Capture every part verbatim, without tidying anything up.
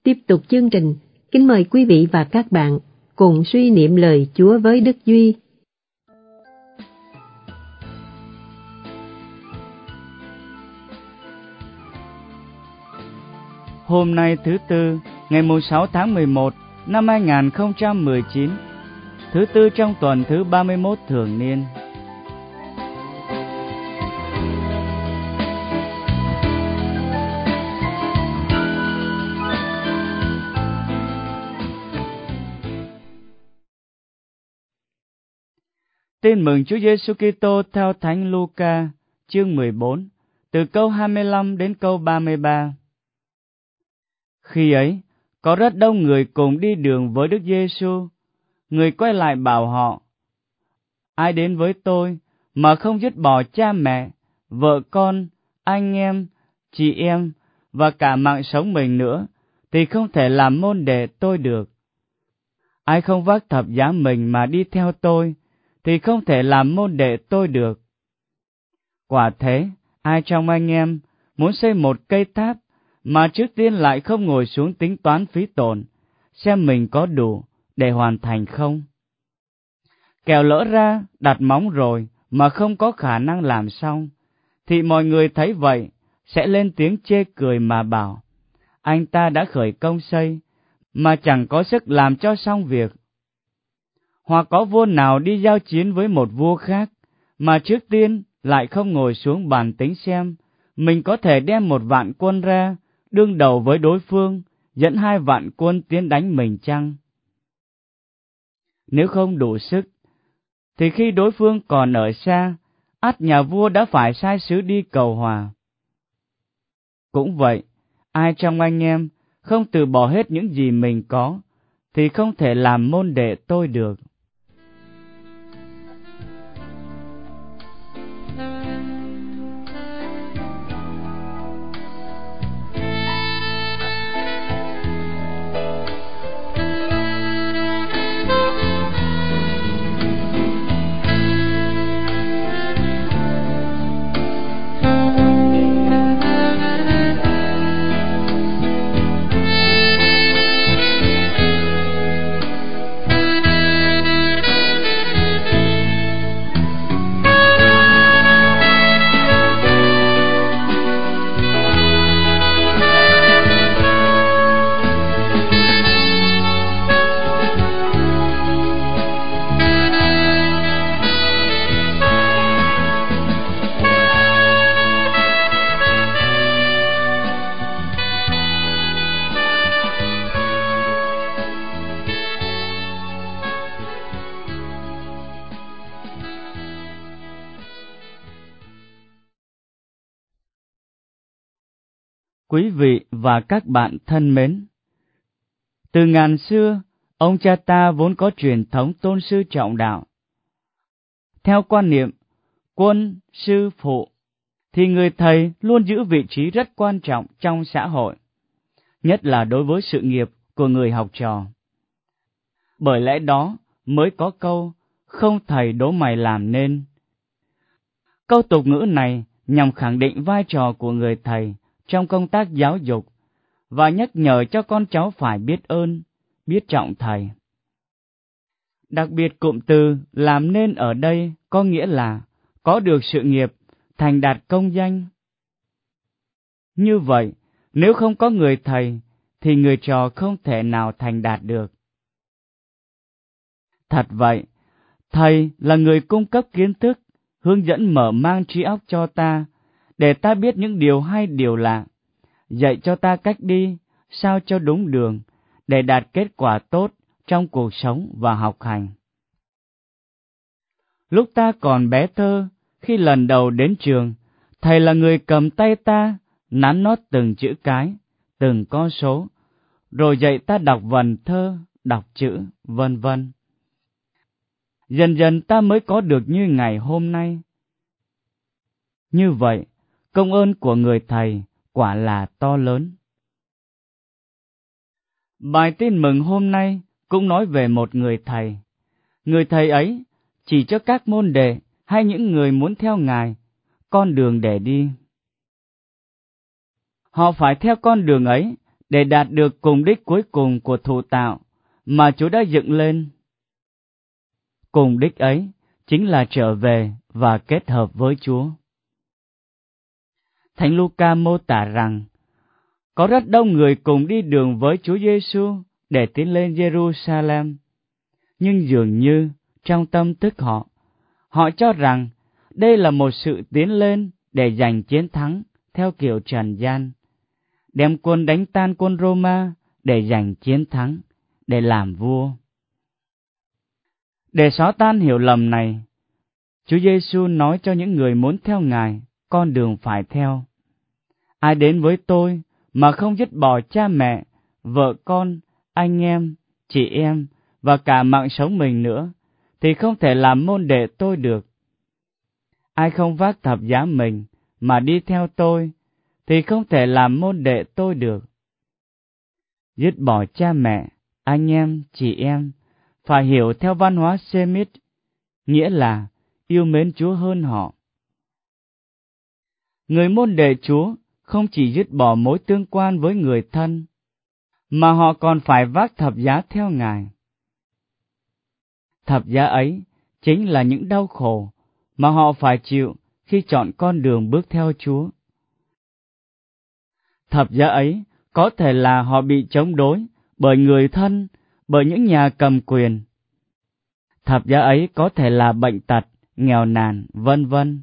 Tiếp tục chương trình, kính mời quý vị và các bạn cùng suy niệm lời Chúa với Đức Duy. Hôm nay thứ Tư, ngày mùng sáu tháng mười một năm hai nghìn không trăm mười chín, thứ Tư trong tuần thứ ba mươi mốt thường niên. Tin mừng Chúa Giêsu Kitô theo Thánh Luca, chương mười bốn, từ câu hai mươi lăm đến câu ba mươi ba. Khi ấy, có rất đông người cùng đi đường với Đức Giêsu. Người quay lại bảo họ: Ai đến với tôi mà không dứt bỏ cha mẹ, vợ con, anh em, chị em và cả mạng sống mình nữa, thì không thể làm môn đệ tôi được. Ai không vác thập giá mình mà đi theo tôi, thì không thể làm môn đệ tôi được. Quả thế, ai trong anh em muốn xây một cây tháp, mà trước tiên lại không ngồi xuống tính toán phí tổn, xem mình có đủ để hoàn thành không? Kẻo lỡ ra đặt móng rồi mà không có khả năng làm xong, thì mọi người thấy vậy sẽ lên tiếng chê cười mà bảo: anh ta đã khởi công xây mà chẳng có sức làm cho xong việc. Hoặc có vua nào đi giao chiến với một vua khác, mà trước tiên lại không ngồi xuống bàn tính xem mình có thể đem một vạn quân ra đương đầu với đối phương, dẫn hai vạn quân tiến đánh mình chăng? Nếu không đủ sức, thì khi đối phương còn ở xa, ắt nhà vua đã phải sai sứ đi cầu hòa. Cũng vậy, ai trong anh em không từ bỏ hết những gì mình có, thì không thể làm môn đệ tôi được. Quý vị và các bạn thân mến, từ ngàn xưa, ông cha ta vốn có truyền thống tôn sư trọng đạo. Theo quan niệm quân, sư, phụ, thì người thầy luôn giữ vị trí rất quan trọng trong xã hội, nhất là đối với sự nghiệp của người học trò. Bởi lẽ đó mới có câu không thầy đố mày làm nên. Câu tục ngữ này nhằm khẳng định vai trò của người thầy trong công tác giáo dục và nhắc nhở cho con cháu phải biết ơn, biết trọng thầy. Đặc biệt cụm từ làm nên ở đây có nghĩa là có được sự nghiệp, thành đạt công danh. Như vậy, nếu không có người thầy, thì người trò không thể nào thành đạt được. Thật vậy, thầy là người cung cấp kiến thức, hướng dẫn mở mang trí óc cho ta, để ta biết những điều hay điều lạ, dạy cho ta cách đi, sao cho đúng đường, để đạt kết quả tốt trong cuộc sống và học hành. Lúc ta còn bé thơ, khi lần đầu đến trường, thầy là người cầm tay ta, nắn nót từng chữ cái, từng con số, rồi dạy ta đọc vần thơ, đọc chữ, vân vân. Dần dần ta mới có được như ngày hôm nay. Như vậy, công ơn của người thầy quả là to lớn. Bài tin mừng hôm nay cũng nói về một người thầy. Người thầy ấy chỉ cho các môn đệ hay những người muốn theo Ngài con đường để đi. Họ phải theo con đường ấy để đạt được cùng đích cuối cùng của thụ tạo mà Chúa đã dựng lên. Cùng đích ấy chính là trở về và kết hợp với Chúa. Thánh Luca mô tả rằng, có rất đông người cùng đi đường với Chúa Giêsu để tiến lên Jerusalem, nhưng dường như trong tâm thức họ, họ cho rằng đây là một sự tiến lên để giành chiến thắng theo kiểu trần gian, đem quân đánh tan quân Roma để giành chiến thắng, để làm vua. Để xóa tan hiểu lầm này, Chúa Giêsu nói cho những người muốn theo Ngài con đường phải theo. Ai đến với tôi mà không dứt bỏ cha mẹ, vợ con, anh em, chị em và cả mạng sống mình nữa, thì không thể làm môn đệ tôi được. Ai không vác thập giá mình mà đi theo tôi, thì không thể làm môn đệ tôi được. Dứt bỏ cha mẹ, anh em, chị em, phải hiểu theo văn hóa Semit, nghĩa là yêu mến Chúa hơn họ. Người môn đệ Chúa không chỉ dứt bỏ mối tương quan với người thân, mà họ còn phải vác thập giá theo Ngài. Thập giá ấy chính là những đau khổ mà họ phải chịu khi chọn con đường bước theo Chúa. Thập giá ấy có thể là họ bị chống đối bởi người thân, bởi những nhà cầm quyền. Thập giá ấy có thể là bệnh tật, nghèo nàn, vân vân.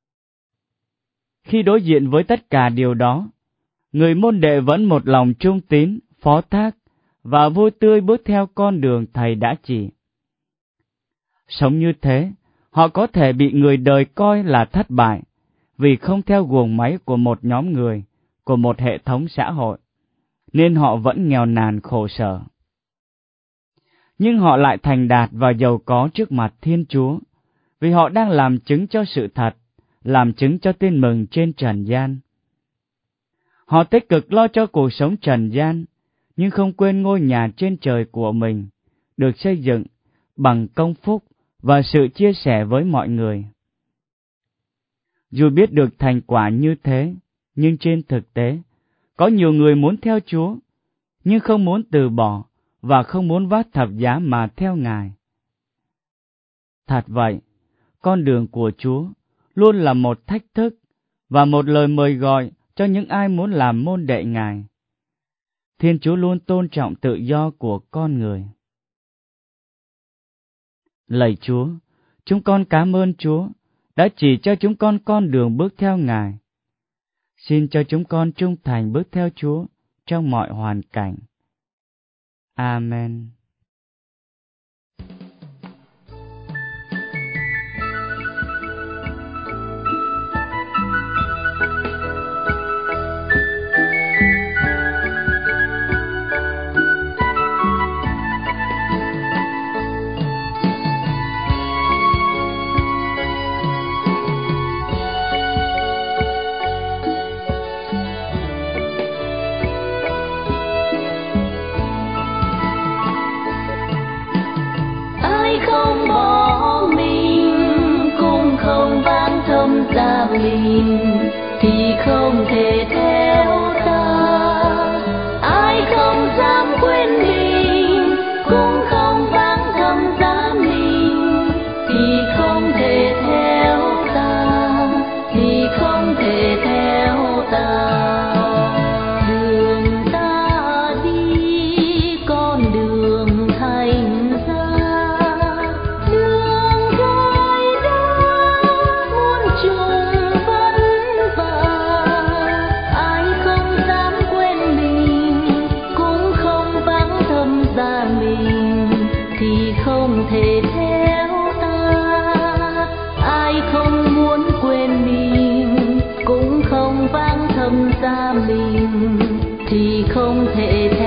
Khi đối diện với tất cả điều đó, người môn đệ vẫn một lòng trung tín, phó thác và vui tươi bước theo con đường Thầy đã chỉ. Sống như thế, họ có thể bị người đời coi là thất bại, vì không theo guồng máy của một nhóm người, của một hệ thống xã hội, nên họ vẫn nghèo nàn khổ sở. Nhưng họ lại thành đạt và giàu có trước mặt Thiên Chúa, vì họ đang làm chứng cho sự thật, làm chứng cho tin mừng trên trần gian. Họ tích cực lo cho cuộc sống trần gian, nhưng không quên ngôi nhà trên trời của mình, được xây dựng bằng công phúc và sự chia sẻ với mọi người. Dù biết được thành quả như thế, nhưng trên thực tế, có nhiều người muốn theo Chúa, nhưng không muốn từ bỏ và không muốn vác thập giá mà theo Ngài. Thật vậy, con đường của Chúa luôn là một thách thức và một lời mời gọi cho những ai muốn làm môn đệ Ngài. Thiên Chúa luôn tôn trọng tự do của con người. Lạy Chúa, chúng con cảm ơn Chúa đã chỉ cho chúng con con đường bước theo Ngài. Xin cho chúng con trung thành bước theo Chúa trong mọi hoàn cảnh. Amen. Mình thì không thể theo ta, ai không dám quên mình cũng không vắng thầm giá mình, thì không thể theo ta, thì không thể theo ta. Đường ta đi con đường thành ra, đường gai đã muôn trùng không thể theo ta, ai không muốn quên mình cũng không vắng thầm xa mình, thì không thể